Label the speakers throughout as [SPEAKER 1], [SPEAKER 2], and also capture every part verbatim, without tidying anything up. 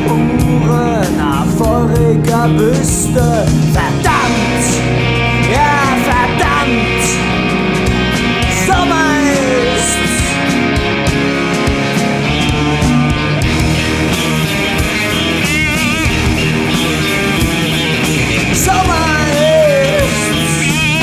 [SPEAKER 1] Spuren auf feuriger Büste. Verdammt, ja verdammt, Sommer ist's. Sommer ist's.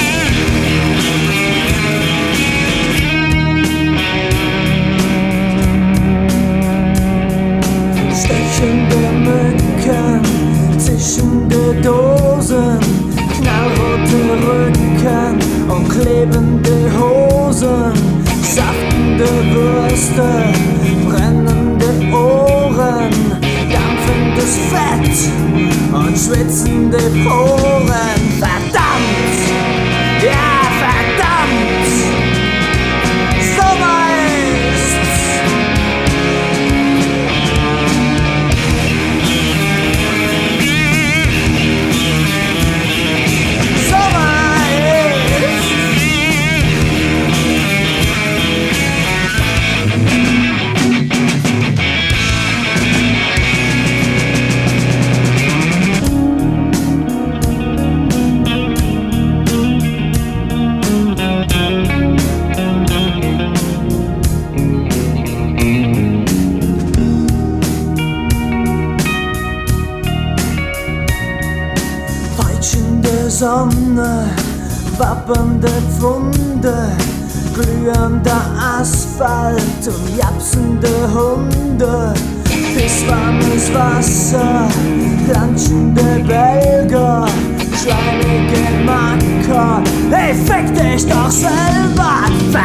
[SPEAKER 1] Stechende Mücken, zischende Dosen, knallrote Rücken und klebende Hosen, saftende Würste, brennende Ohren, dampfendes Fett und schwitzende Poren. Verdammt, ja verdammt, Sommer ist's. Sommer ist's. Peitschende Sonne, wappernde Pfunde, glühender Asphalt und japsende Hunde, pisswarmes Wasser, planschende Belger, schleimige Macker. Hey, fick dich doch selber!